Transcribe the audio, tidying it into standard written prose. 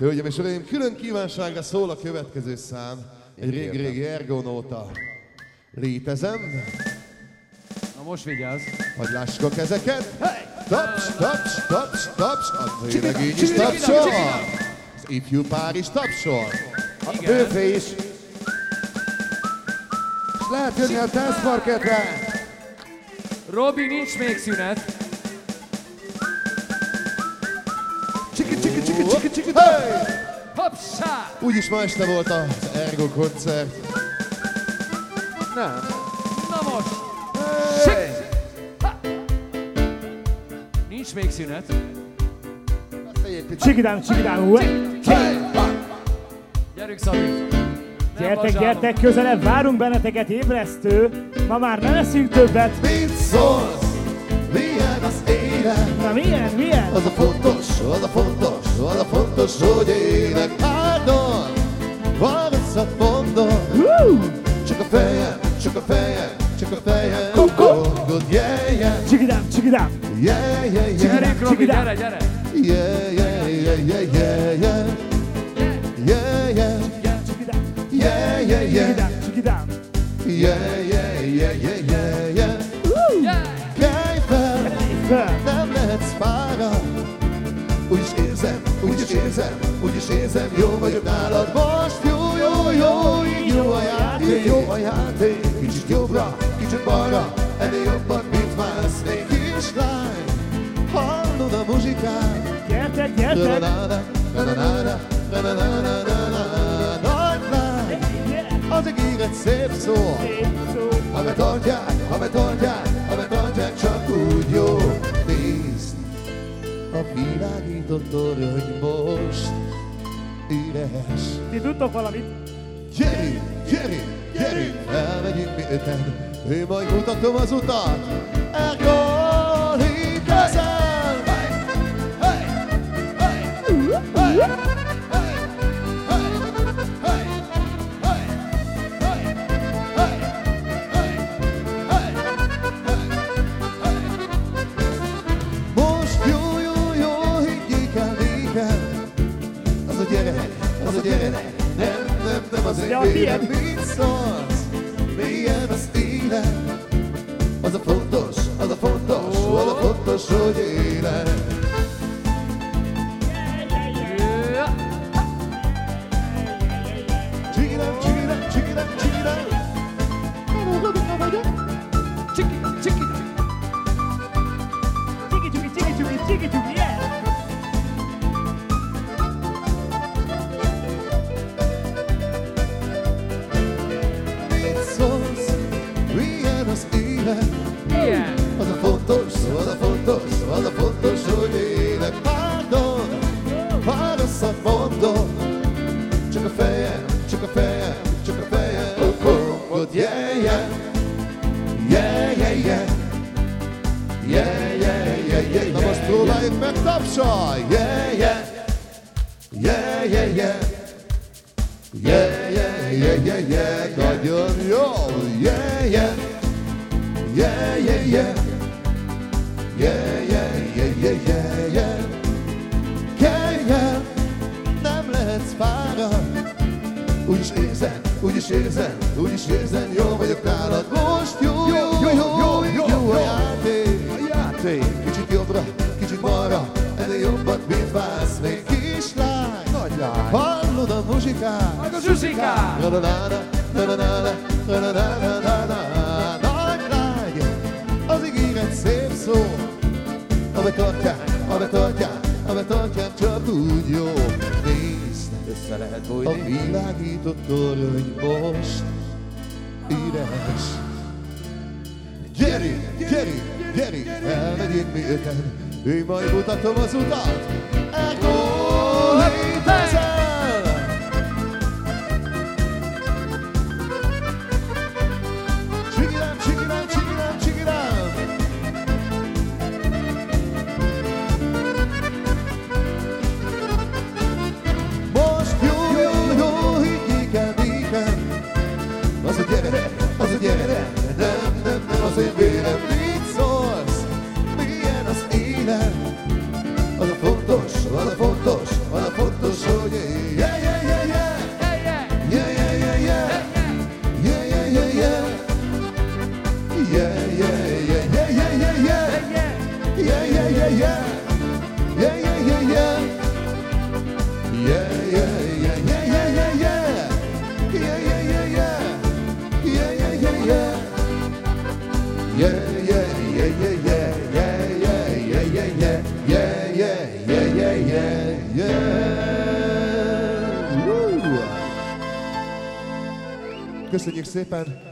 Hölgyeim és uraim, külön kívánságra szól a következő szám. Egy régi-régi ergonóta. Létezem. Na most vigyázz. Hadd lássuk a kezeket. Taps, taps, taps, taps. A vőlegény is tapsol. Az ifjú pár is tapsol. A bőfé is. És lehet jönni a táncparketre. Robi, nincs még szünet. Csiki, csiki, csiki, csiki, csiki, Hoppsá! Úgyis ma este volt az Ergo koncert. Nem. Na most! Hey. Nincs még szünet. Csigidám, csigidám, Gyerünk, Szabi! gyertek, gyertek, közelebb várunk benneteket, ébresztő. Ma már ne leszünk többet. Mit szólsz? Milyen az élet? Na milyen? Az a fontos, az a fontos, az a fontos, hogy élek áldon. Valószat mondom. Csak a fejem, csak a fejem, csak a fejem. Kongod, yeah, yeah. Csigidám, csigidám. Yeah, yeah, yeah. Gyerünk, Robi, gyere, gyere! Yeah, yeah, yeah, yeah, yeah, yeah. Yeah, yeah. Csigidám, Yeah, yeah, yeah. csigidám. Yeah, yeah, yeah, yeah, yeah, yeah. Kelj fel, nem lehetsz fáradt. Úgyis érzem, úgyis érzem, úgyis érzem, jó vagyok nálad most. Jó, jó, jó, így jó a játék, jó a játék. Kicsit jobbra, kicsit balra, ennél jobban, mint vársz még. Kislány, hallod a muzsikát? Gyertek, gyertek. Nagy lány, az ígéret szép szó. Ha betartják, csak úgy jó. Nézd, a világított torony most üres. Ti tudtok valamit? Gyerünk, gyerünk, gyerünk, elmegyünk mi öten. Én majd mutatom az utat. Ergo, létezem! Nem az én vérem, mit szólsz? Milyen az élet? Az a fontos, az a fontos, az a fontos, hogy élek. Csigidám, csigidám, csigidám, csigidám. Robika vagyok. Csiki, csiki! Csigi, yeah! Ilyen! Az a fontos, az a fontos, az a fontos, hogy élek. Pardon, ha rosszat mondom. Csak a fejem, csak a fejem, csak a fejem. Kongod, yeah, yeah. Yeah, yeah, yeah. Yeah, yeah, yeah, yeah. Na most próbáljuk meg, tapsolj. Yeah, yeah. Yeah, yeah, yeah. Yeah, yeah, yeah, yeah, yeah. Nagyon jó. Yeah, yeah. Yeah, yeah, yeah. Yeah, yeah, yeah, yeah, yeah, yeah. Kelj el, nem lehetsz fáradt. Úgyis érzem, úgyis érzem, úgyis érzem, jó vagyok nálad most. Jó, jó, jó, jó, jó, jó a játék. A játék. Kicsit jobbra, kicsit balra, ennél jobbat, mint vársz még. Kislány, Nagy lány. hallod a muzsikát? Meg a zsuzsikát! Az ígéret szép szó. Ha betartják, csak úgy jó. Nézd, Össze lehet a bújni. világított torony most üres. Gyerünk, gyerünk, gyerünk, elmegyünk mi öten. Én majd mutatom az utat. Ergo, létezem! Csigidám, csigidám, csigidám, csigidám. Most jó, jó, jó, higgyék el nékem. Az a gyere, nem az én vérem. Mit szólsz? Milyen az élet? Az a fontos, yeah, yeah, yeah, yeah, yeah, yeah. Woo! Köszönjük szépen!